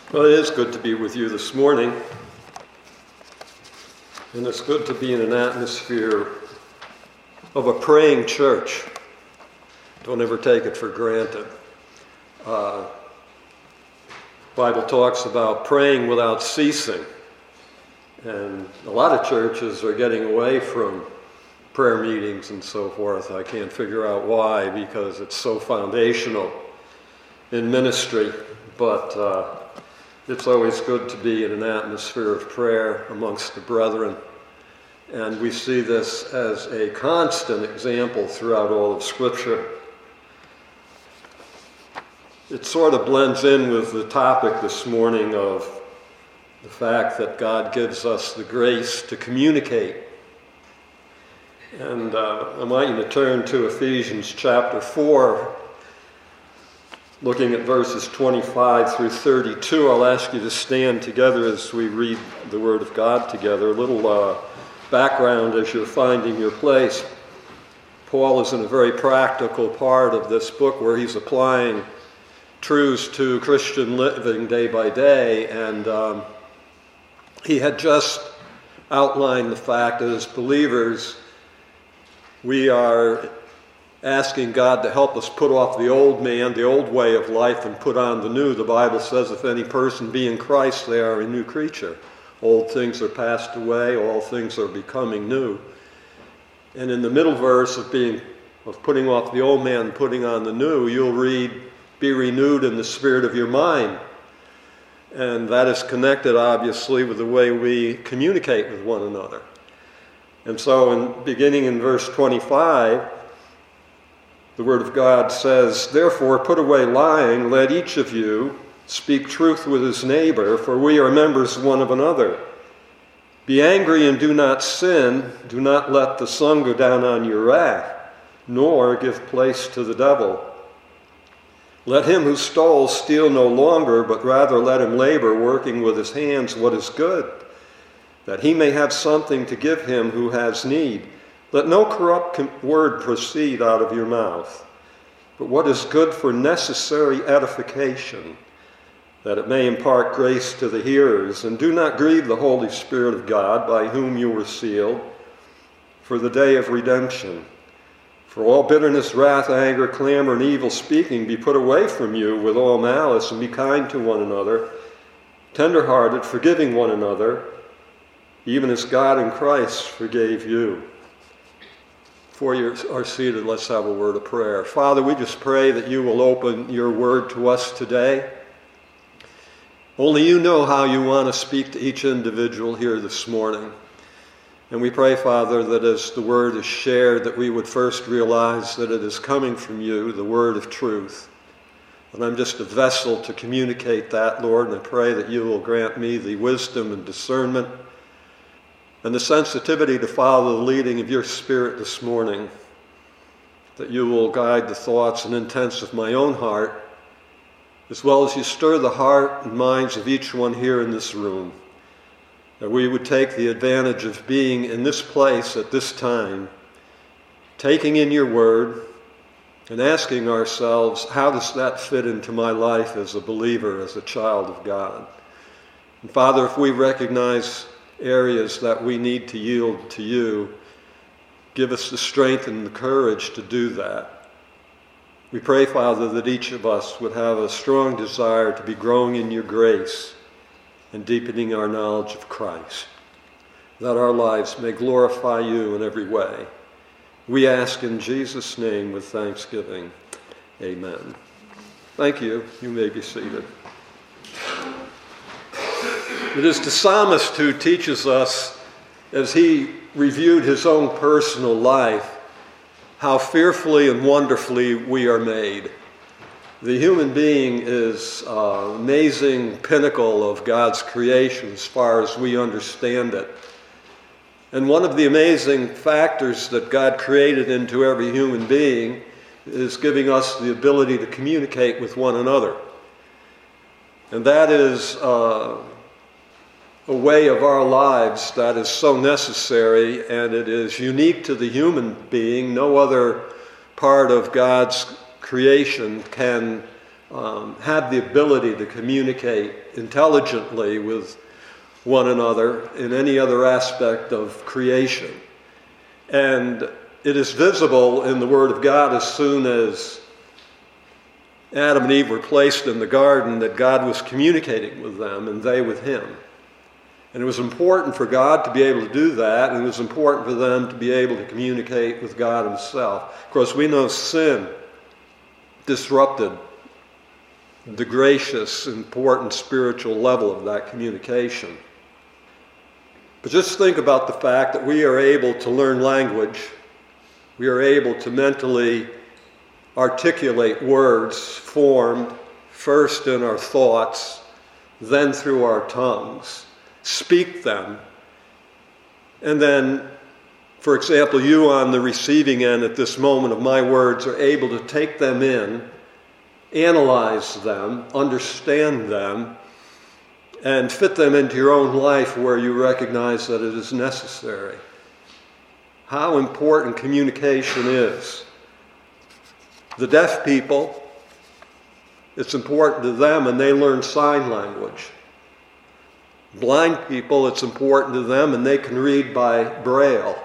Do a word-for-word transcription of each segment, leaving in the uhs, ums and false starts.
Well, it is good to be with you this morning, and it's good to be in an atmosphere of a praying church. Don't ever take it for granted. Uh, Bible talks about praying without ceasing, and a lot of churches are getting away from prayer meetings and so forth. I can't figure out why, because it's so foundational in ministry, but uh, it's always good to be in an atmosphere of prayer amongst the brethren. And we see this as a constant example throughout all of Scripture. It sort of blends in with the topic this morning of the fact that God gives us the grace to communicate. And uh, I want you to turn to Ephesians chapter four, looking at verses twenty-five through thirty-two. I'll ask you to stand together as we read the Word of God together. A little uh, background as you're finding your place. Paul is in a very practical part of this book where he's applying truths to Christian living day by day, and um, he had just outlined the fact that as believers we are asking God to help us put off the old man, the old way of life, and put on the new. The Bible says, if any person be in Christ, they are a new creature. Old things are passed away, all things are becoming new. And in the middle verse of being of putting off the old man and putting on the new, you'll read, be renewed in the spirit of your mind. And that is connected, obviously, with the way we communicate with one another. And so, in, beginning in verse twenty-five, the Word of God says, therefore put away lying, let each of you speak truth with his neighbor, for we are members one of another. Be angry and do not sin, do not let the sun go down on your wrath, nor give place to the devil. Let him who stole steal no longer, but rather let him labor, working with his hands what is good, that he may have something to give him who has need. Let no corrupt word proceed out of your mouth, but what is good for necessary edification, that it may impart grace to the hearers. And do not grieve the Holy Spirit of God, by whom you were sealed for the day of redemption. For all bitterness, wrath, anger, clamor, and evil speaking be put away from you with all malice, and be kind to one another, tender-hearted, forgiving one another, even as God in Christ forgave you. Before you are seated, let's have a word of prayer. Father, we just pray that you will open your word to us today. Only you know how you want to speak to each individual here this morning. And we pray, Father, that as the word is shared, that we would first realize that it is coming from you, the word of truth. And I'm just a vessel to communicate that, Lord, and I pray that you will grant me the wisdom and discernment and the sensitivity to follow the leading of your Spirit this morning, that you will guide the thoughts and intents of my own heart, as well as you stir the heart and minds of each one here in this room, that we would take the advantage of being in this place at this time, taking in your word and asking ourselves, how does that fit into my life as a believer, as a child of God? And Father, if we recognize areas that we need to yield to you, give us the strength and the courage to do that. We pray, Father, that each of us would have a strong desire to be growing in your grace and deepening our knowledge of Christ, that our lives may glorify you in every way. We ask in Jesus' name with thanksgiving. Amen. Thank you. You may be seated. It is the psalmist who teaches us, as he reviewed his own personal life, how fearfully and wonderfully we are made. The human being is an amazing pinnacle of God's creation as far as we understand it. And one of the amazing factors that God created into every human being is giving us the ability to communicate with one another. And that is uh, a way of our lives that is so necessary, and it is unique to the human being. No other part of God's creation can um, had the ability to communicate intelligently with one another in any other aspect of creation. And it is visible in the Word of God as soon as Adam and Eve were placed in the garden that God was communicating with them and they with him. And it was important for God to be able to do that, and it was important for them to be able to communicate with God himself. Of course, we know sin disrupted the gracious, important spiritual level of that communication. But just think about the fact that we are able to learn language. We are able to mentally articulate words formed first in our thoughts, then through our tongues, speak them, and then, for example, you on the receiving end at this moment of my words are able to take them in, analyze them, understand them, and fit them into your own life where you recognize that it is necessary. How important communication is. The deaf people, it's important to them, and they learn sign language. Blind people, it's important to them, and they can read by Braille.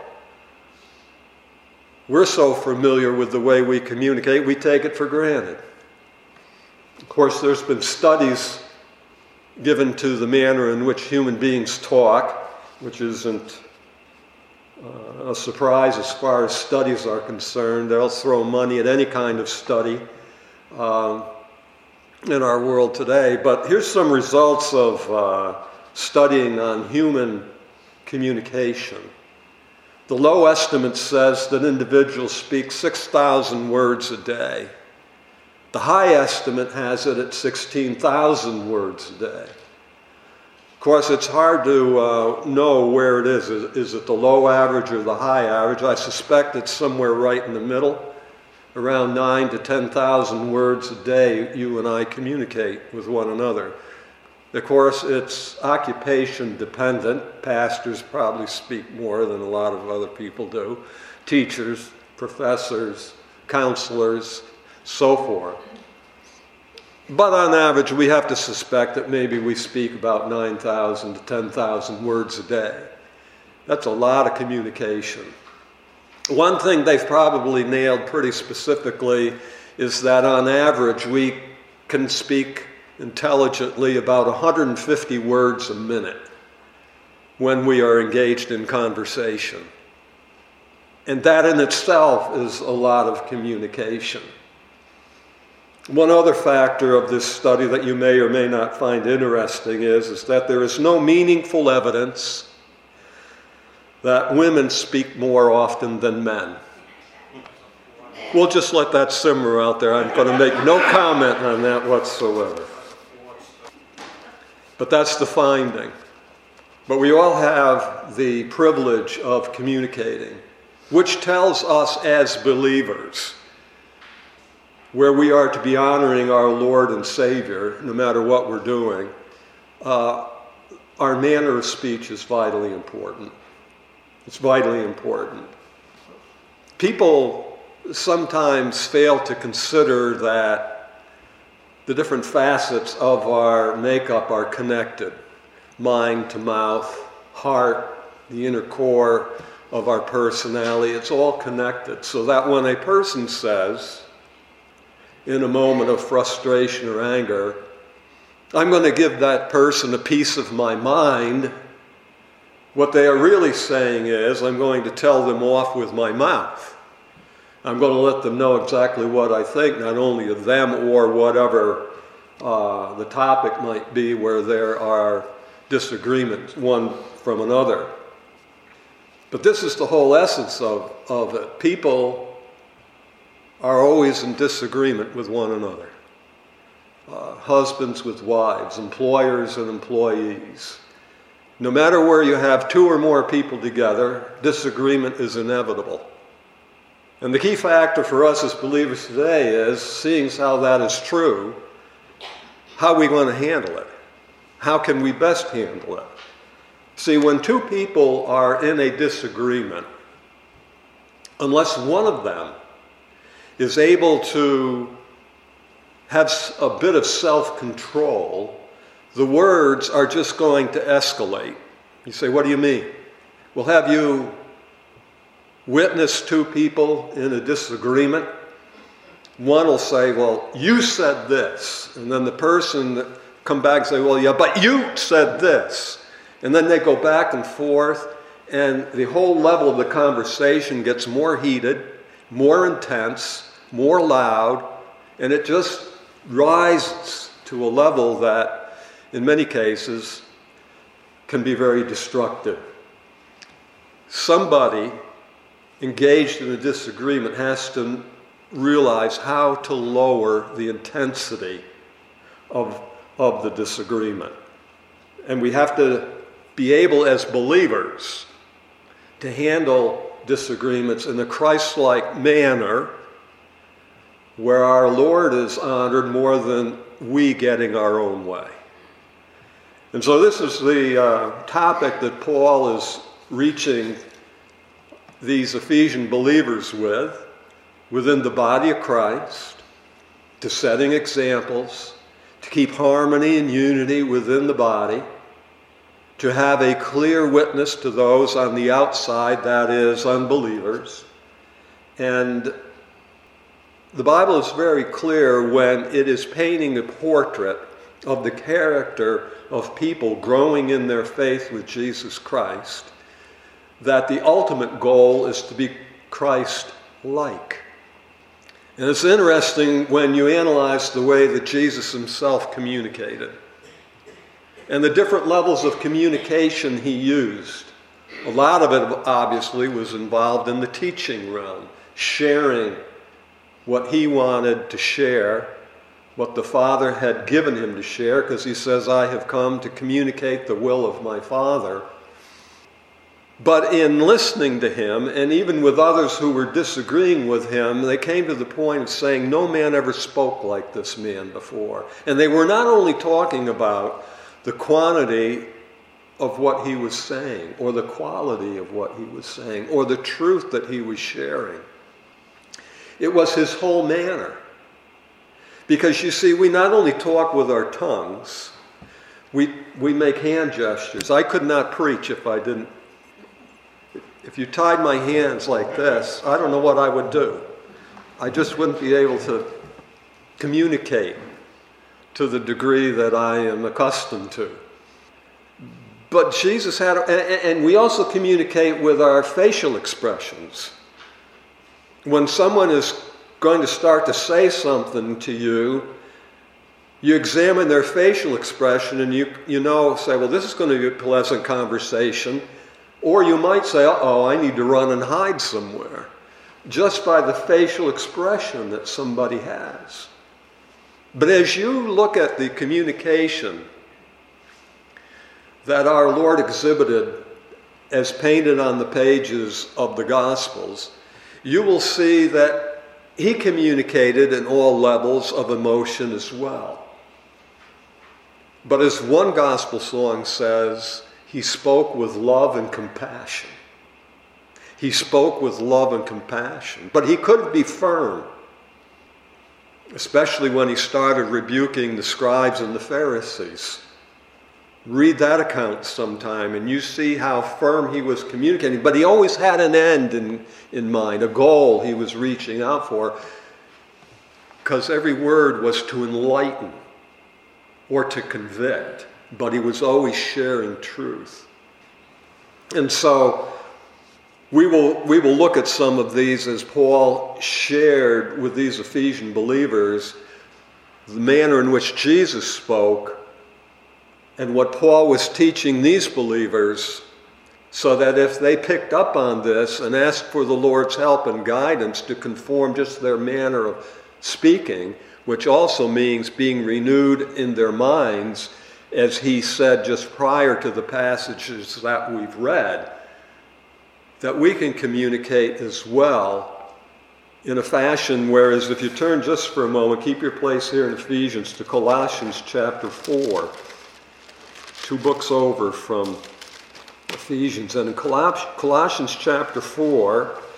We're so familiar with the way we communicate, we take it for granted. Of course, there's been studies given to the manner in which human beings talk, which isn't uh, a surprise as far as studies are concerned. They'll throw money at any kind of study um, in our world today. But here's some results of uh, studying on human communication. The low estimate says that individuals speak six thousand words a day. The high estimate has it at sixteen thousand words a day. Of course, it's hard to uh, know where it is. is. Is it the low average or the high average? I suspect it's somewhere right in the middle. Around nine to ten thousand words a day you and I communicate with one another. Of course, it's occupation dependent. Pastors probably speak more than a lot of other people do. Teachers, professors, counselors, so forth. But on average, we have to suspect that maybe we speak about nine thousand to ten thousand words a day. That's a lot of communication. One thing they've probably nailed pretty specifically is that on average, we can speak intelligently about one hundred fifty words a minute when we are engaged in conversation. And that in itself is a lot of communication. One other factor of this study that you may or may not find interesting is, is that there is no meaningful evidence that women speak more often than men. We'll just let that simmer out there. I'm going to make no comment on that whatsoever. But that's the finding. But we all have the privilege of communicating, which tells us as believers where we are to be honoring our Lord and Savior, no matter what we're doing. Uh, our manner of speech is vitally important. It's vitally important. People sometimes fail to consider that the different facets of our makeup are connected. Mind to mouth, heart, the inner core of our personality, it's all connected. So that when a person says, in a moment of frustration or anger, I'm going to give that person a piece of my mind, what they are really saying is, I'm going to tell them off with my mouth. I'm going to let them know exactly what I think, not only of them or whatever uh, the topic might be where there are disagreements one from another. But this is the whole essence of, of it. People are always in disagreement with one another. Uh, husbands with wives, employers and employees. No matter where you have two or more people together, disagreement is inevitable. And the key factor for us as believers today is, seeing how that is true, how are we going to handle it? How can we best handle it? See, when two people are in a disagreement, unless one of them is able to have a bit of self-control, the words are just going to escalate. You say, what do you mean? Well, have you witnessed two people in a disagreement? One will say, well, you said this. And then the person that come back and say, well, yeah, but you said this. And then they go back and forth, and the whole level of the conversation gets more heated, more intense, more loud, and it just rises to a level that, in many cases, can be very destructive. Somebody engaged in a disagreement has to realize how to lower the intensity of, of the disagreement. And we have to be able, as believers, to handle disagreements in a Christ-like manner where our Lord is honored more than we getting our own way. And so this is the uh, topic that Paul is reaching these Ephesian believers with, within the body of Christ, to setting examples, to keep harmony and unity within the body, to have a clear witness to those on the outside, that is, unbelievers. And the Bible is very clear when it is painting a portrait of the character of people growing in their faith with Jesus Christ, that the ultimate goal is to be Christ-like. And it's interesting when you analyze the way that Jesus himself communicated and the different levels of communication he used. A lot of it, obviously, was involved in the teaching realm, sharing what he wanted to share, what the Father had given him to share, because he says, I have come to communicate the will of my Father. But in listening to him, and even with others who were disagreeing with him, they came to the point of saying, no man ever spoke like this man before. And they were not only talking about the quantity of what he was saying, or the quality of what he was saying, or the truth that he was sharing. It was his whole manner. Because you see, we not only talk with our tongues, we, we make hand gestures. I could not preach if I didn't. If you tied my hands like this, I don't know what I would do. I just wouldn't be able to communicate to the degree that I am accustomed to. But Jesus had, and we also communicate with our facial expressions. When someone is going to start to say something to you, you examine their facial expression and you, you know, say, well, this is going to be a pleasant conversation. Or you might say, uh-oh, I need to run and hide somewhere, just by the facial expression that somebody has. But as you look at the communication that our Lord exhibited as painted on the pages of the Gospels, you will see that he communicated in all levels of emotion as well. But as one gospel song says, he spoke with love and compassion. He spoke with love and compassion. But he couldn't be firm, especially when he started rebuking the scribes and the Pharisees. Read that account sometime and you see how firm he was communicating. But he always had an end in, in mind, a goal he was reaching out for, because every word was to enlighten or to convict. But he was always sharing truth. And so we will, we will look at some of these as Paul shared with these Ephesian believers the manner in which Jesus spoke and what Paul was teaching these believers, so that if they picked up on this and asked for the Lord's help and guidance to conform just their manner of speaking, which also means being renewed in their minds, as he said just prior to the passages that we've read, that we can communicate as well in a fashion, whereas if you turn just for a moment, keep your place here in Ephesians to Colossians chapter four, two books over from Ephesians. And in Colossians chapter four,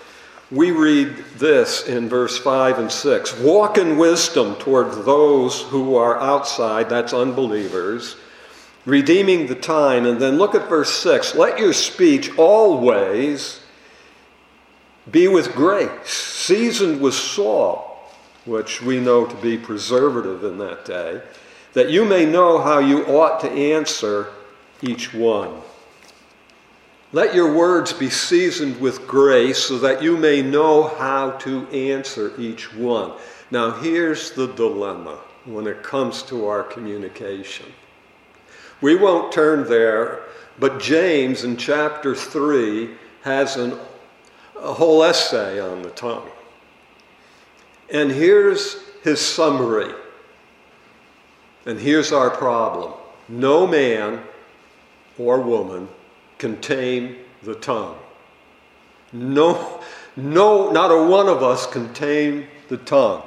we read this in verse five and six. Walk in wisdom towards those who are outside, that's unbelievers, redeeming the time. And then look at verse six. Let your speech always be with grace, seasoned with salt, which we know to be preservative in that day, that you may know how you ought to answer each one. Let your words be seasoned with grace so that you may know how to answer each one. Now here's the dilemma when it comes to our communication. We won't turn there, but James in chapter three has an, a whole essay on the tongue. And here's his summary. And here's our problem. No man or woman can tame the tongue. No, no, not a one of us can tame the tongue.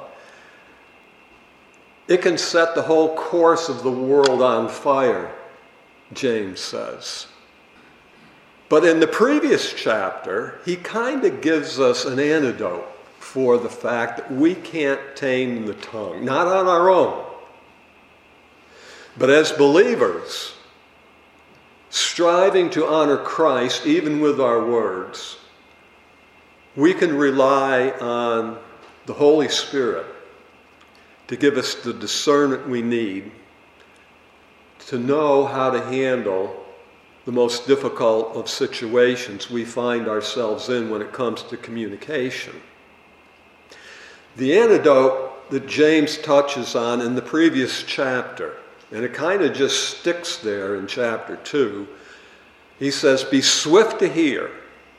It can set the whole course of the world on fire, James says. But in the previous chapter, he kind of gives us an antidote for the fact that we can't tame the tongue, not on our own. But as believers, striving to honor Christ, even with our words, we can rely on the Holy Spirit to give us the discernment we need to know how to handle the most difficult of situations we find ourselves in when it comes to communication. The antidote that James touches on in the previous chapter, and it kind of just sticks there in chapter two. He says, be swift to hear,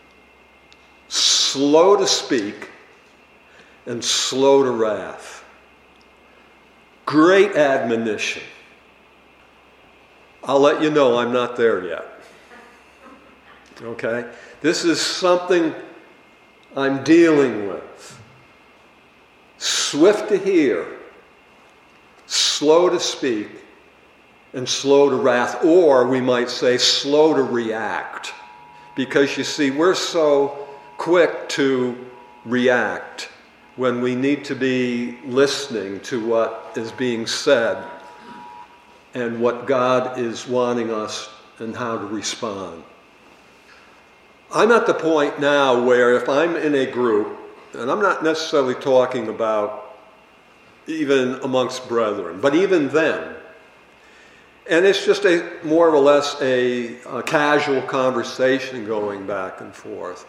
slow to speak, and slow to wrath. Great admonition. I'll let you know I'm not there yet. Okay? This is something I'm dealing with. Swift to hear, slow to speak, and slow to wrath, or we might say slow to react. Because you see, we're so quick to react when we need to be listening to what is being said and what God is wanting us and how to respond. I'm at the point now where if I'm in a group, and I'm not necessarily talking about even amongst brethren, but even then, and it's just a more or less a, a casual conversation going back and forth.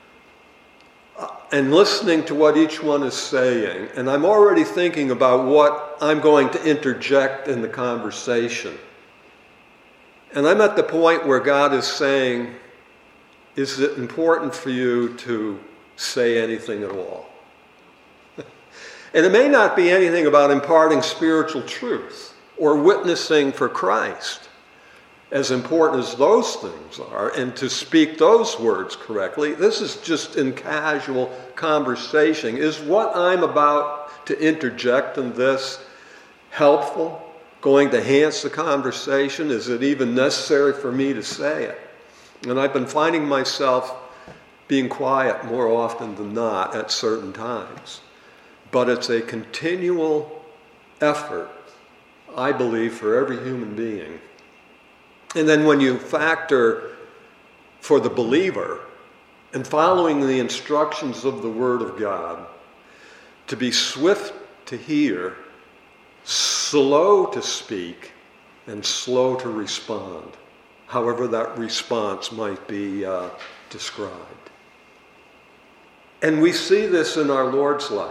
Uh, and listening to what each one is saying. And I'm already thinking about what I'm going to interject in the conversation. And I'm at the point where God is saying, is it important for you to say anything at all? And it may not be anything about imparting spiritual truth or witnessing for Christ, as important as those things are, and to speak those words correctly. This is just in casual conversation. Is what I'm about to interject in this helpful, going to enhance the conversation? Is it even necessary for me to say it? And I've been finding myself being quiet more often than not at certain times. But it's a continual effort, I believe, for every human being. And then when you factor for the believer and following the instructions of the Word of God, to be swift to hear, slow to speak, and slow to respond, however that response might be uh, described. And we see this in our Lord's life.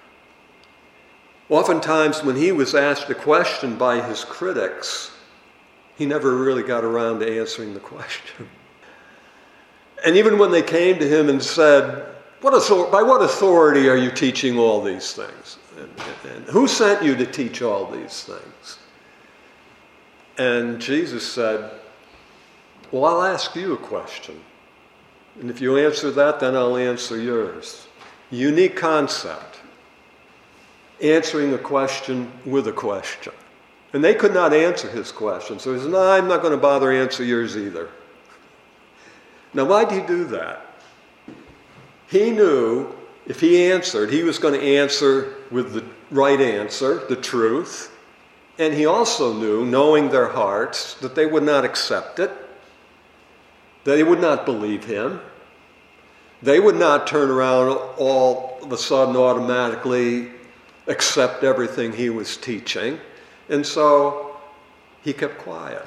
Oftentimes when he was asked a question by his critics, he never really got around to answering the question. And even when they came to him and said, what author- by what authority are you teaching all these things? And, and, and who sent you to teach all these things? And Jesus said, well, I'll ask you a question. And if you answer that, then I'll answer yours. Unique concept. Answering a question with a question. And they could not answer his question. So he said, no, I'm not going to bother answer yours either. Now, why did he do that? He knew if he answered, he was going to answer with the right answer, the truth. And he also knew, knowing their hearts, that they would not accept it, that they would not believe him. They would not turn around all of a sudden automatically accept everything he was teaching. And so he kept quiet.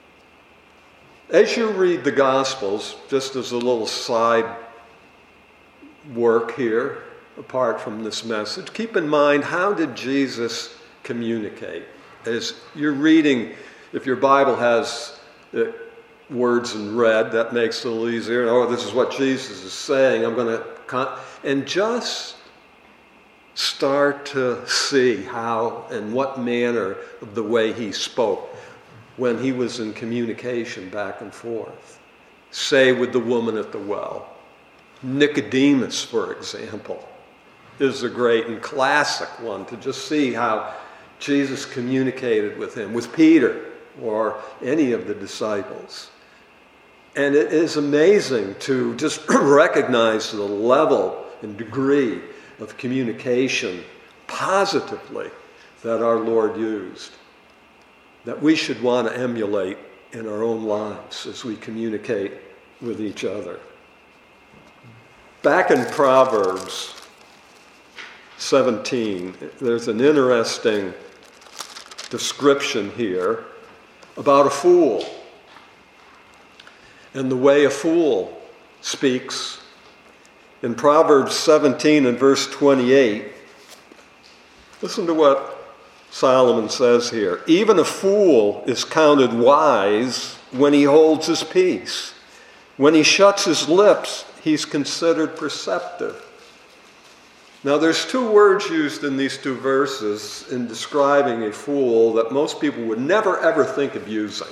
As you read the Gospels, just as a little side work here, apart from this message, keep in mind, how did Jesus communicate? As you're reading, if your Bible has uh, words in red, that makes it a little easier. Oh, this is what Jesus is saying. I'm going to... Con-. And just start to see how and what manner of the way he spoke when he was in communication back and forth. Say with the woman at the well. Nicodemus, for example, is a great and classic one to just see how Jesus communicated with him, with Peter or any of the disciples. And it is amazing to just recognize the level and degree of communication positively that our Lord used, that we should want to emulate in our own lives as we communicate with each other. Back in Proverbs seventeen, there's an interesting description here about a fool and the way a fool speaks. In Proverbs seventeen and verse twenty-eight, listen to what Solomon says here. Even a fool is counted wise when he holds his peace. When he shuts his lips, he's considered perceptive. Now there's two words used in these two verses in describing a fool that most people would never ever think of using.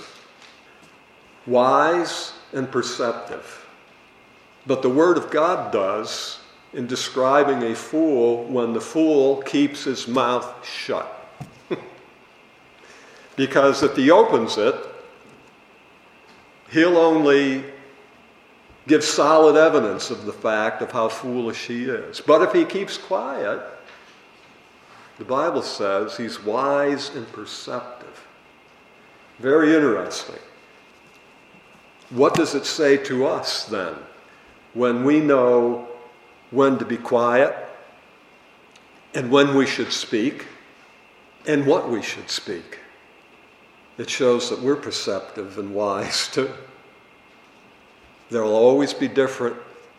Wise and perceptive. But the Word of God does in describing a fool when the fool keeps his mouth shut. Because if he opens it, he'll only give solid evidence of the fact of how foolish he is. But if he keeps quiet, the Bible says he's wise and perceptive. Very interesting. What does it say to us then when we know when to be quiet and when we should speak and what we should speak? It shows that we're perceptive and wise too. There will always be different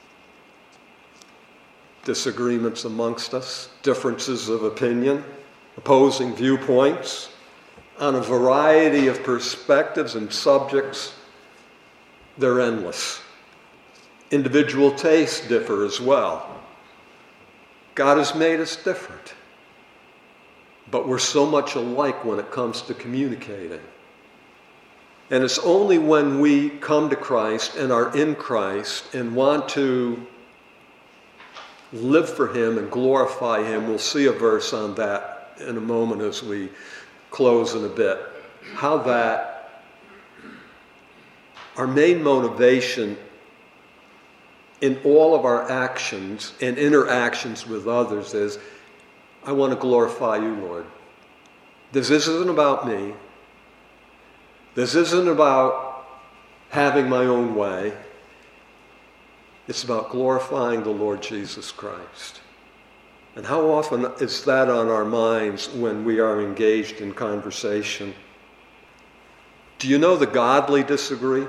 disagreements amongst us, differences of opinion, opposing viewpoints on a variety of perspectives and subjects. They're endless. Individual tastes differ as well. God has made us different, but we're so much alike when it comes to communicating. And it's only when we come to Christ and are in Christ and want to live for him and glorify him. We'll see a verse on that in a moment as we close in a bit. How that our main motivation in all of our actions and interactions with others is, I want to glorify you, Lord. This isn't about me. This isn't about having my own way. It's about glorifying the Lord Jesus Christ. And how often is that on our minds when we are engaged in conversation? Do you know the godly disagree?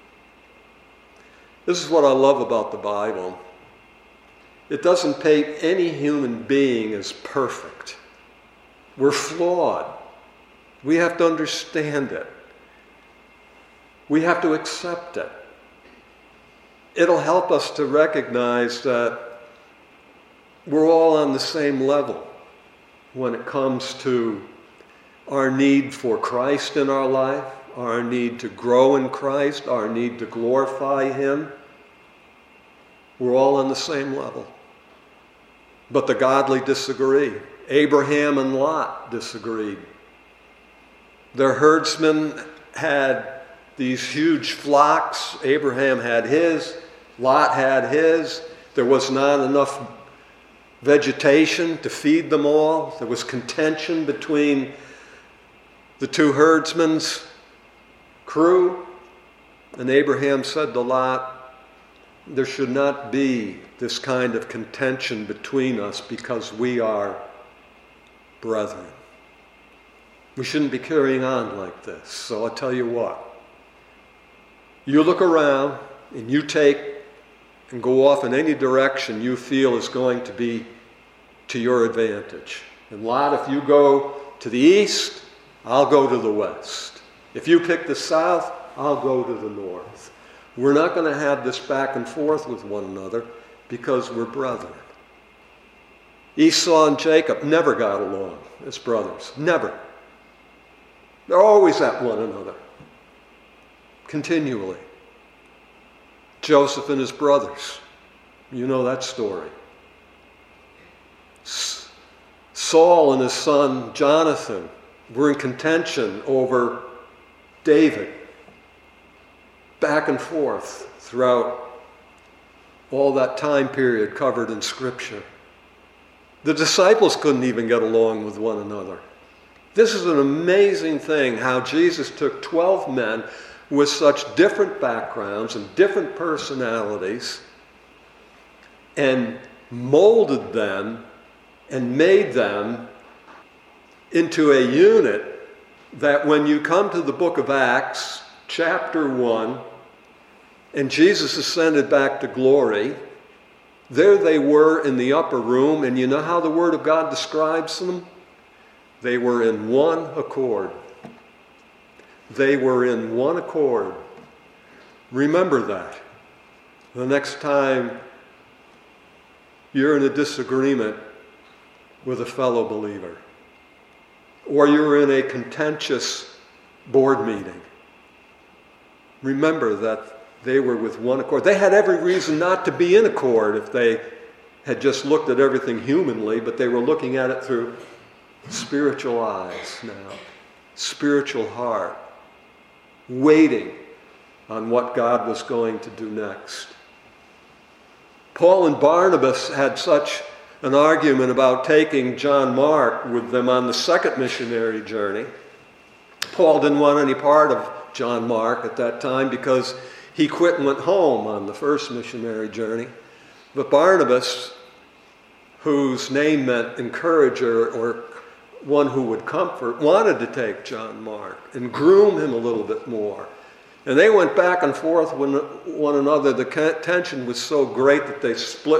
This is what I love about the Bible. It doesn't paint any human being as perfect. We're flawed. We have to understand it. We have to accept it. It'll help us to recognize that we're all on the same level when it comes to our need for Christ in our life, our need to grow in Christ, our need to glorify him. We're all on the same level. But the godly disagree. Abraham and Lot disagreed. Their herdsmen had these huge flocks. Abraham had his. Lot had his. There was not enough vegetation to feed them all. There was contention between the two herdsmen's crew. And Abraham said to Lot, there should not be this kind of contention between us because we are brethren. We shouldn't be carrying on like this. So I'll tell you what. You look around and you take and go off in any direction you feel is going to be to your advantage. And Lot, if you go to the east, I'll go to the west. If you pick the south, I'll go to the north. We're not going to have this back and forth with one another because we're brethren. Esau and Jacob never got along as brothers. Never. They're always at one another. Continually. Joseph and his brothers. You know that story. Saul and his son Jonathan were in contention over David. Back and forth throughout all that time period covered in Scripture. The disciples couldn't even get along with one another. This is an amazing thing how Jesus took twelve men with such different backgrounds and different personalities and molded them and made them into a unit that when you come to the book of Acts, chapter one, and Jesus ascended back to glory, there they were in the upper room, and you know how the Word of God describes them? They were in one accord. They were in one accord. Remember that. The next time you're in a disagreement with a fellow believer, or you're in a contentious board meeting, remember that they were with one accord. They had every reason not to be in accord if they had just looked at everything humanly, but they were looking at it through spiritual eyes now, spiritual heart, waiting on what God was going to do next. Paul and Barnabas had such an argument about taking John Mark with them on the second missionary journey. Paul didn't want any part of John Mark at that time because he quit and went home on the first missionary journey. But Barnabas, whose name meant encourager or one who would comfort, wanted to take John Mark and groom him a little bit more. And they went back and forth with one another. The tension was so great that they split.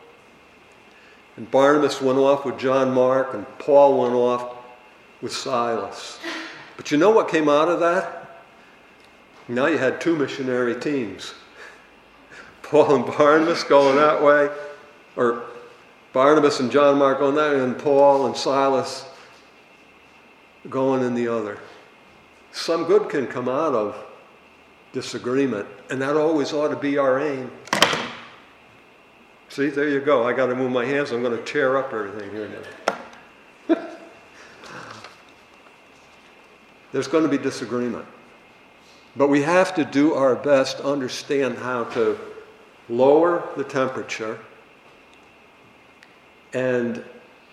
And Barnabas went off with John Mark, and Paul went off with Silas. But you know what came out of that? Now you had two missionary teams. Paul and Barnabas going that way, or Barnabas and John Mark going that way, and Paul and Silas going in the other. Some good can come out of disagreement, and that always ought to be our aim. See, there you go. I got to move my hands. I'm going to tear up everything here now. There's going to be disagreement. But we have to do our best to understand how to lower the temperature and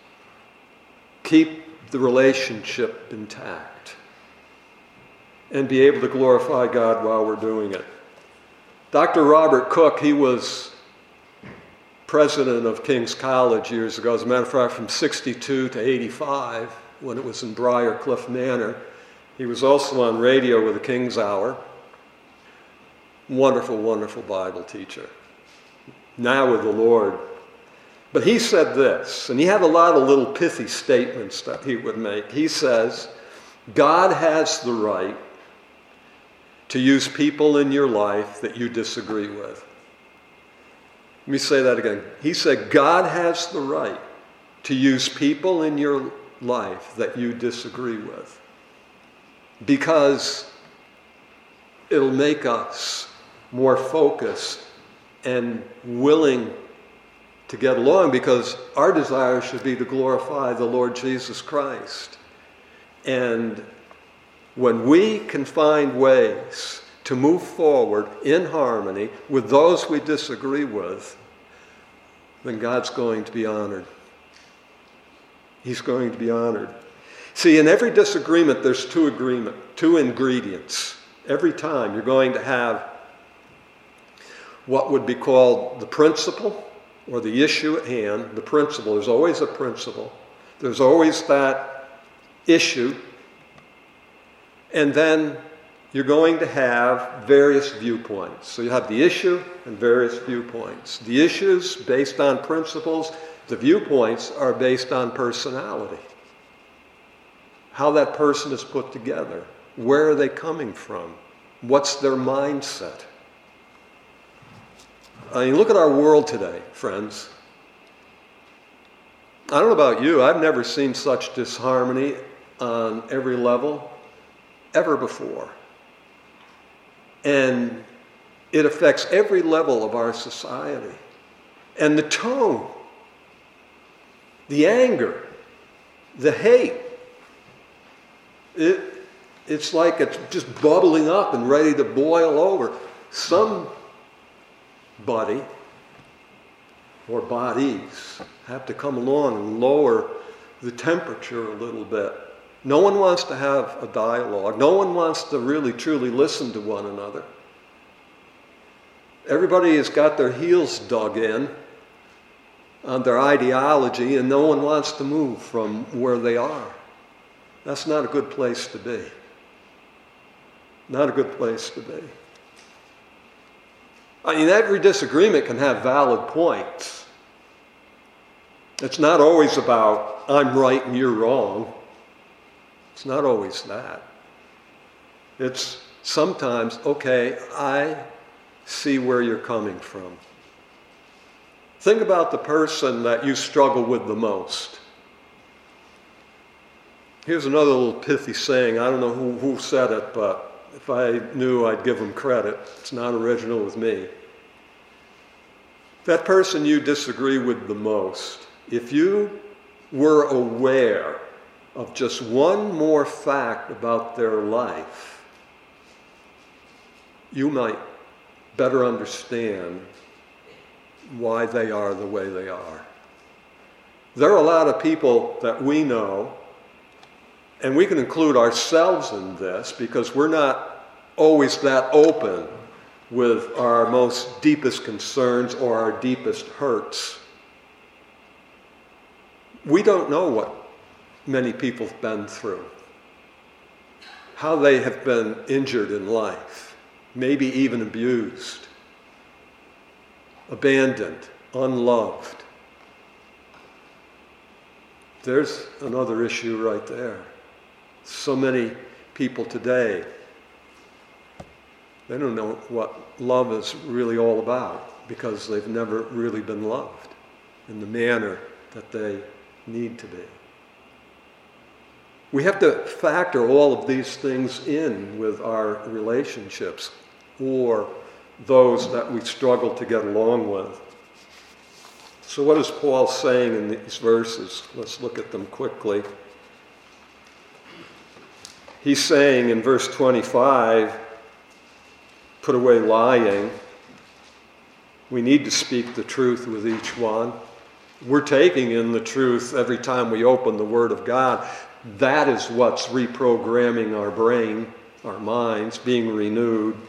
keep the relationship intact and be able to glorify God while we're doing it. Doctor Robert Cook, he was president of King's College years ago. As a matter of fact, from sixty-two to eighty-five, when it was in Briarcliff Manor. He was also on radio with the King's Hour. Wonderful, wonderful Bible teacher. Now with the Lord. But he said this, and he had a lot of little pithy statements that he would make. He says, God has the right to use people in your life that you disagree with. Let me say that again. He said, God has the right to use people in your life that you disagree with, because it'll make us more focused and willing to get along, because our desire should be to glorify the Lord Jesus Christ. And when we can find ways to move forward in harmony with those we disagree with, then God's going to be honored. He's going to be honored. See, in every disagreement, there's two agreement, two ingredients. Every time you're going to have what would be called the principle or the issue at hand. The principle, there's always a principle. There's always that issue. And then you're going to have various viewpoints. So you have the issue and various viewpoints. The issues based on principles, the viewpoints are based on personality. How that person is put together. Where are they coming from? What's their mindset? I mean, look at our world today, friends. I don't know about you, I've never seen such disharmony on every level ever before. And it affects every level of our society. And the tone, the anger, the hate, it, it's like it's just bubbling up and ready to boil over. Somebody or bodies have to come along and lower the temperature a little bit. No one wants to have a dialogue. No one wants to really, truly listen to one another. Everybody has got their heels dug in on their ideology, and no one wants to move from where they are. That's not a good place to be. Not a good place to be. I mean, every disagreement can have valid points. It's not always about, I'm right and you're wrong. It's not always that. It's sometimes, okay, I see where you're coming from. Think about the person that you struggle with the most. Here's another little pithy saying. I don't know who, who said it, but if I knew, I'd give them credit. It's not original with me. That person you disagree with the most, if you were aware of just one more fact about their life, you might better understand why they are the way they are. There are a lot of people that we know, and we can include ourselves in this because we're not always that open with our most deepest concerns or our deepest hurts. We don't know what many people have been through, how they have been injured in life, maybe even abused, abandoned, unloved. There's another issue right there. So many people today, they don't know what love is really all about because they've never really been loved in the manner that they need to be. We have to factor all of these things in with our relationships or those that we struggle to get along with. So what is Paul saying in these verses? Let's look at them quickly. He's saying in verse twenty-five, put away lying. We need to speak the truth with each one. We're taking in the truth every time we open the Word of God. That is what's reprogramming our brain, our minds, being renewed.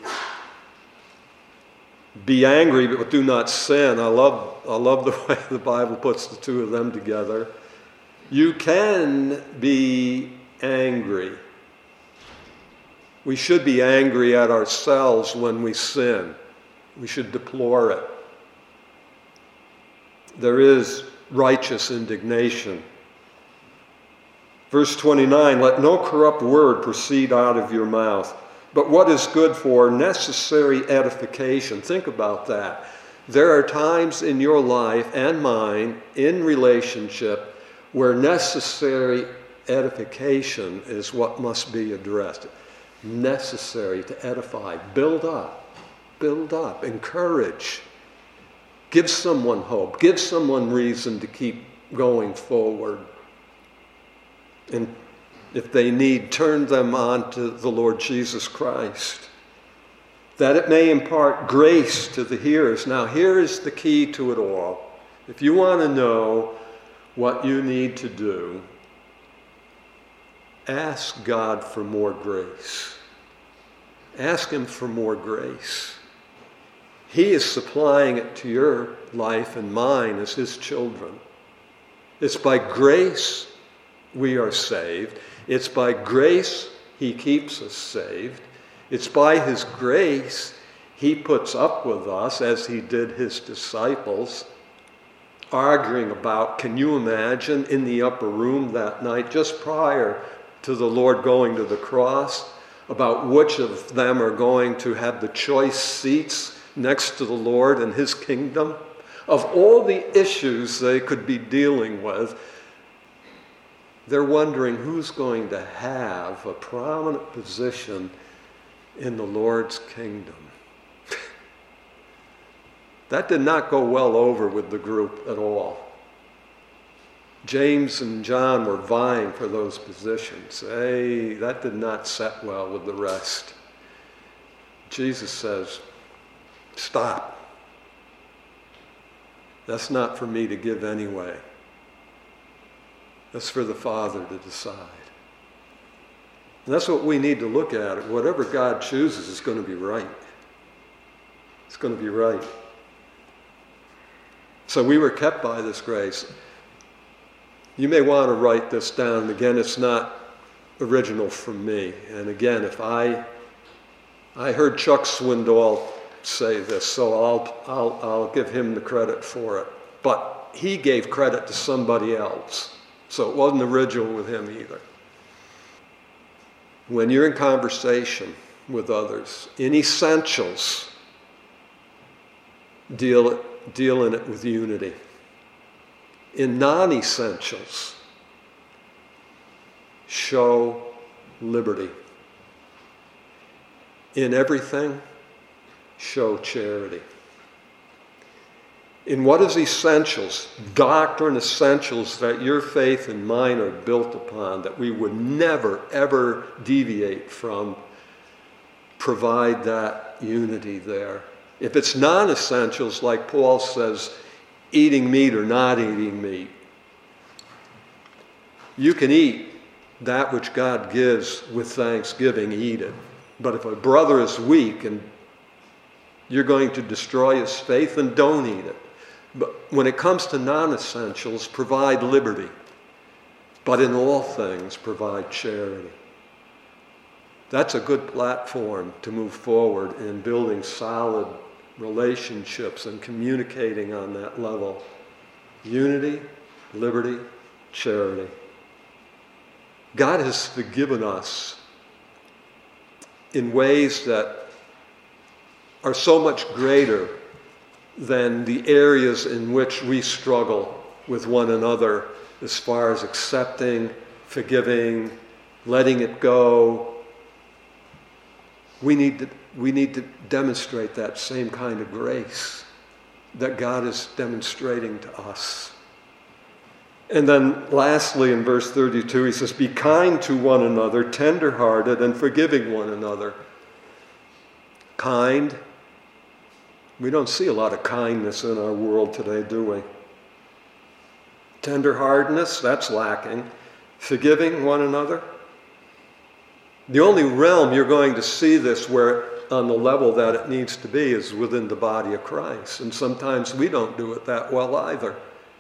Be angry, but do not sin. I love, I love the way the Bible puts the two of them together. You can be angry. We should be angry at ourselves when we sin. We should deplore it. There is righteous indignation. Verse twenty-nine, let no corrupt word proceed out of your mouth, but what is good for necessary edification. Think about that. There are times in your life and mine, in relationship, where necessary edification is what must be addressed. Necessary to edify, build up, build up, encourage. Give someone hope. Give someone reason to keep going forward. And if they need, turn them on to the Lord Jesus Christ, that it may impart grace to the hearers. Now, here is the key to it all. If you want to know what you need to do, ask God for more grace. Ask him for more grace. He is supplying it to your life and mine as his children. It's by grace we are saved. It's by grace he keeps us saved. It's by his grace he puts up with us, as he did his disciples, arguing about, can you imagine, in the upper room that night, just prior to the Lord going to the cross, about which of them are going to have the choice seats next to the Lord in his kingdom? Of all the issues they could be dealing with, they're wondering who's going to have a prominent position in the Lord's kingdom. That did not go well over with the group at all. James and John were vying for those positions. Hey, that did not set well with the rest. Jesus says, stop. That's not for me to give anyway. That's for the Father to decide. And that's what we need to look at. Whatever God chooses is going to be right. It's going to be right. So we were kept by this grace. You may want to write this down. Again, it's not original from me. And again, if I, I heard Chuck Swindoll say this, so I'll, I'll, I'll give him the credit for it. But he gave credit to somebody else. So it wasn't original with him either. When you're in conversation with others, in essentials, deal it Deal in it with unity. In non-essentials, show liberty. In everything, show charity. In what is essentials, doctrine essentials that your faith and mine are built upon, that we would never, ever deviate from, provide that unity there. If it's non-essentials, like Paul says, eating meat or not eating meat, you can eat that which God gives with thanksgiving, eat it. But if a brother is weak and you're going to destroy his faith, then don't eat it. But when it comes to non-essentials, provide liberty. But in all things, provide charity. That's a good platform to move forward in building solid relationships and communicating on that level. Unity, liberty, charity. God has forgiven us in ways that are so much greater than the areas in which we struggle with one another as far as accepting, forgiving, letting it go. We need to, we need to demonstrate that same kind of grace that God is demonstrating to us. And then lastly, in verse thirty-two, he says, be kind to one another, tender-hearted, and forgiving one another. Kind. We don't see a lot of kindness in our world today, do we? Tender-heartedness, that's lacking. Forgiving one another. The only realm you're going to see this where on the level that it needs to be is within the body of Christ. And sometimes we don't do it that well either.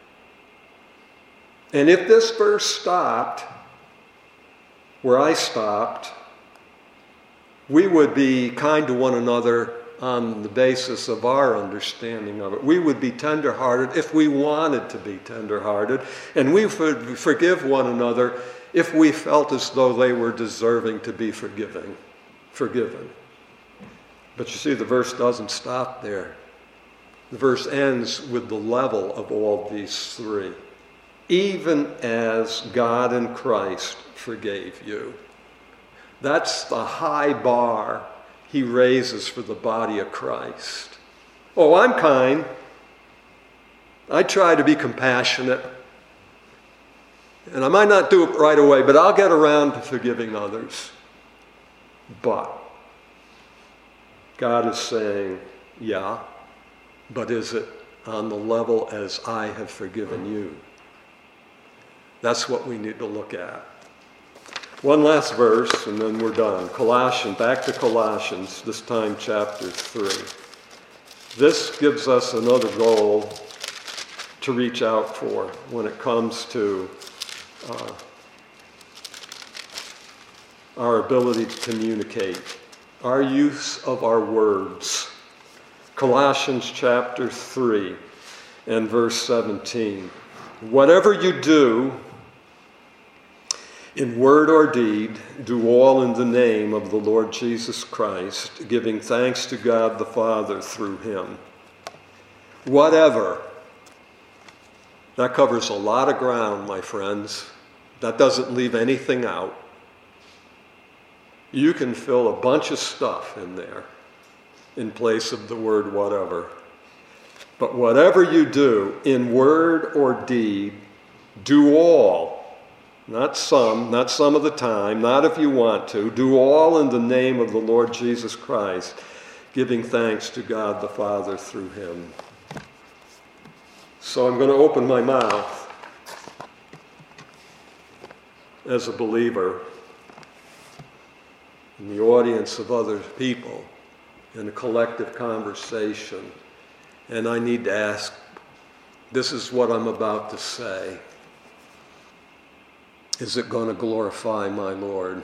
And if this verse stopped where I stopped, we would be kind to one another on the basis of our understanding of it. We would be tenderhearted if we wanted to be tenderhearted, and we would forgive one another if we felt as though they were deserving to be forgiving, forgiven. But you see, the verse doesn't stop there. The verse ends with the level of all these three. Even as God in Christ forgave you. That's the high bar he raises for the body of Christ. Oh, I'm kind. I try to be compassionate. And I might not do it right away, but I'll get around to forgiving others. But God is saying, yeah, but is it on the level as I have forgiven you. That's what we need to look at. One last verse, and then we're done. Colossians, back to Colossians, this time chapter three. This gives us another goal to reach out for when it comes to uh, our ability to communicate, our use of our words. Colossians chapter three and verse seventeen. Whatever you do, in word or deed, do all in the name of the Lord Jesus Christ, giving thanks to God the Father through him. Whatever. That covers a lot of ground, my friends. That doesn't leave anything out. You can fill a bunch of stuff in there in place of the word whatever. But whatever you do, in word or deed, do all. Not some, not some of the time, not if you want to. Do all in the name of the Lord Jesus Christ, giving thanks to God the Father through him. So I'm going to open my mouth as a believer in the audience of other people in a collective conversation. And I need to ask, this is what I'm about to say. Is it going to glorify my Lord?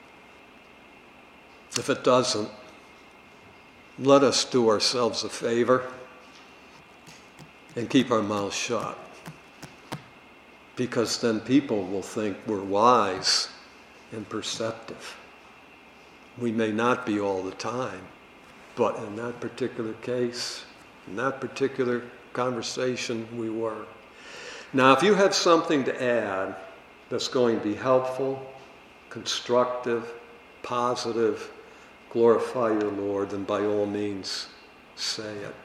If it doesn't, let us do ourselves a favor and keep our mouths shut. Because then people will think we're wise and perceptive. We may not be all the time, but in that particular case, in that particular conversation, we were. Now, if you have something to add that's going to be helpful, constructive, positive, glorify your Lord, then by all means, say it.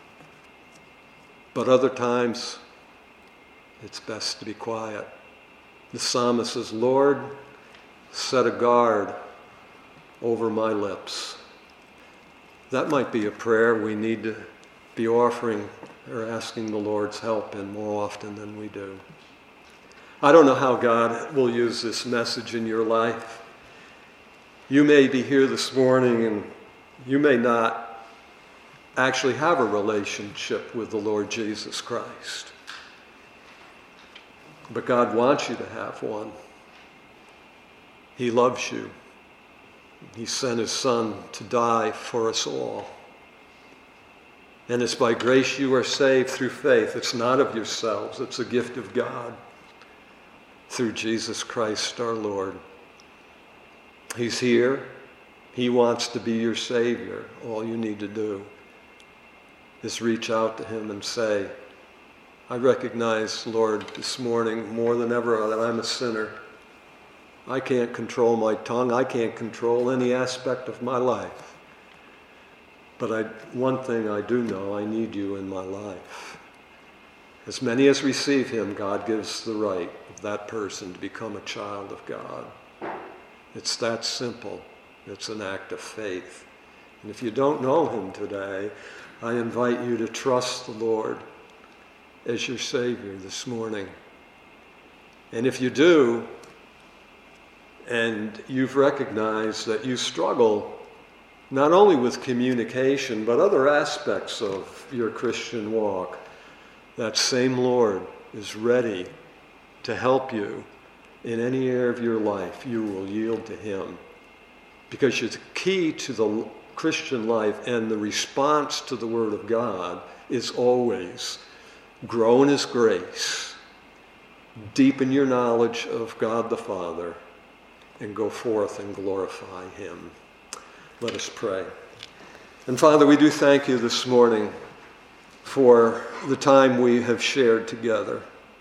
But other times, it's best to be quiet. The psalmist says, Lord, set a guard over my lips. That might be a prayer we need to be offering or asking the Lord's help in more often than we do. I don't know how God will use this message in your life. You may be here this morning and you may not actually have a relationship with the Lord Jesus Christ. But God wants you to have one. He loves you. He sent his Son to die for us all. And it's by grace you are saved through faith. It's not of yourselves. It's a gift of God through Jesus Christ our Lord. He's here. He wants to be your Savior. All you need to do is reach out to him and say, I recognize, Lord, this morning more than ever that I'm a sinner. I can't control my tongue. I can't control any aspect of my life. But I, one thing I do know, I need you in my life. As many as receive him, God gives the right of that person to become a child of God. It's that simple. It's an act of faith. And if you don't know him today, I invite you to trust the Lord as your Savior this morning. And if you do, and you've recognized that you struggle not only with communication, but other aspects of your Christian walk, that same Lord is ready to help you in any area of your life. You will yield to him. Because the key to the Christian life and the response to the Word of God is always grow in his grace, deepen your knowledge of God the Father, and go forth and glorify him. Let us pray. And Father, we do thank you this morning for the time we have shared together.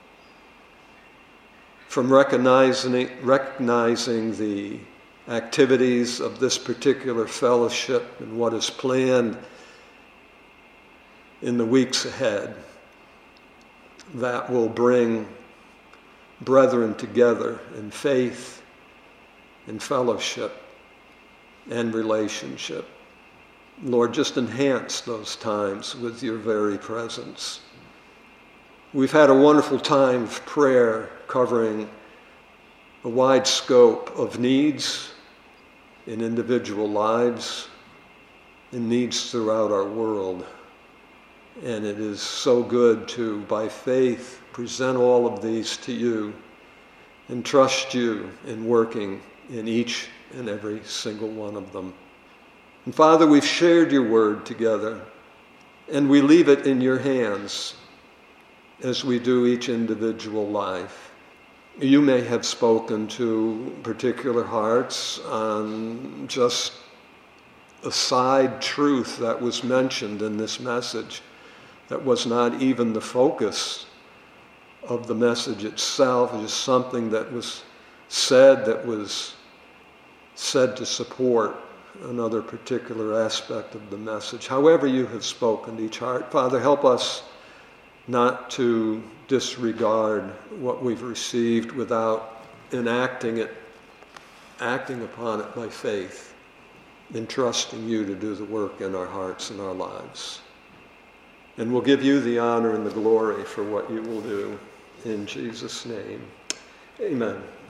From recognizing, recognizing the activities of this particular fellowship and what is planned in the weeks ahead that will bring brethren together in faith, in fellowship, and relationship. Lord, just enhance those times with your very presence. We've had a wonderful time of prayer covering a wide scope of needs in individual lives and needs throughout our world. And it is so good to, by faith, present all of these to you and trust you in working in each and every single one of them. And Father, we've shared your word together, and we leave it in your hands as we do each individual life. You may have spoken to particular hearts on just a side truth that was mentioned in this message that was not even the focus of the message itself. It is something that was said that was said to support another particular aspect of the message. However you have spoken to each heart, Father, help us not to disregard what we've received without enacting it, acting upon it by faith, and trusting you to do the work in our hearts and our lives. And we'll give you the honor and the glory for what you will do. In Jesus' name, amen.